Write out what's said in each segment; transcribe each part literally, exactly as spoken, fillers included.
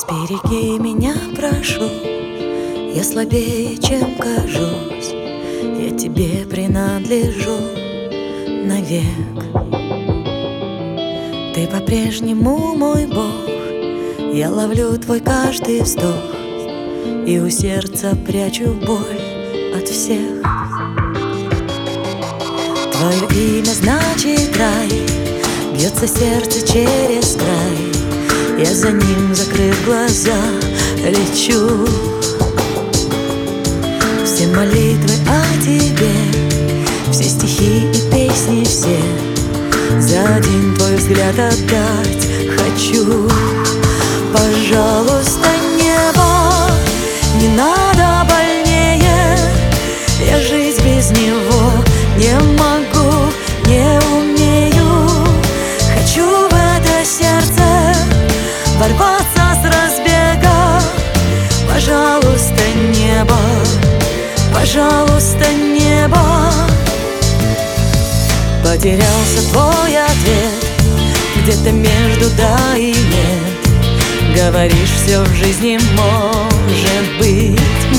Сбереги меня, прошу, я слабее, чем кажусь, я тебе принадлежу навек. Ты по-прежнему мой Бог, я ловлю твой каждый вздох и у сердца прячу боль от всех. Твое имя значит рай, бьется сердце через край, я за ним, закрыв глаза, лечу. Все молитвы о тебе, все стихи и песни все за один твой взгляд отдать хочу. Пожалуйста, небо, не надо больнее, я жить без него не могу, не умею. Хочу в это сердце ворваться с разбега. Пожалуйста, небо, пожалуйста, небо. Потерялся твой ответ где-то между да и нет. Говоришь, все в жизни может быть.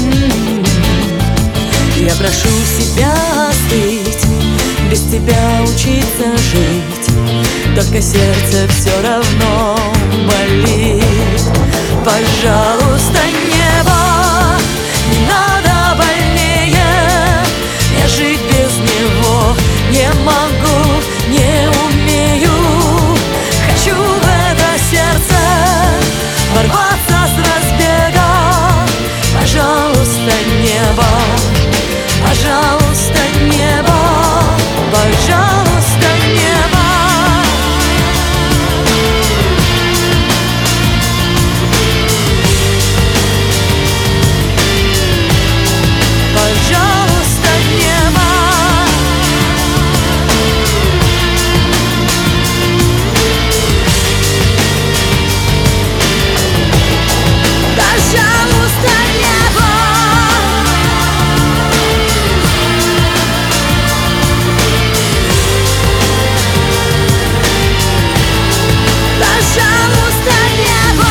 Я прошу себя остыть, без тебя учиться жить, только сердце все равно болит. Пожалуйста, небо, не надо больнее, я жить без него не могу, не умею. Хочу в это сердце ворваться с разбега. Пожалуйста, небо, пожалуйста, небо, пожалуйста, небо. Пожалуйста, небо. Пожалуйста, небо. Пожалуйста, небо.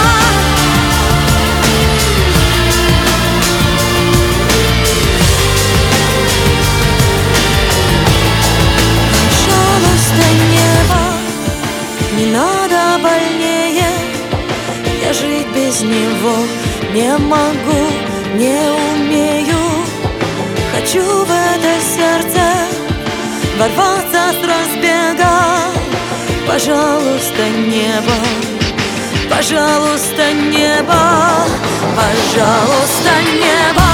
Пожалуйста, небо, не надо больнее, я жить без него не могу, не умею. Хочу в это сердце ворваться с разбега. Пожалуйста, небо, пожалуйста, небо, пожалуйста, небо.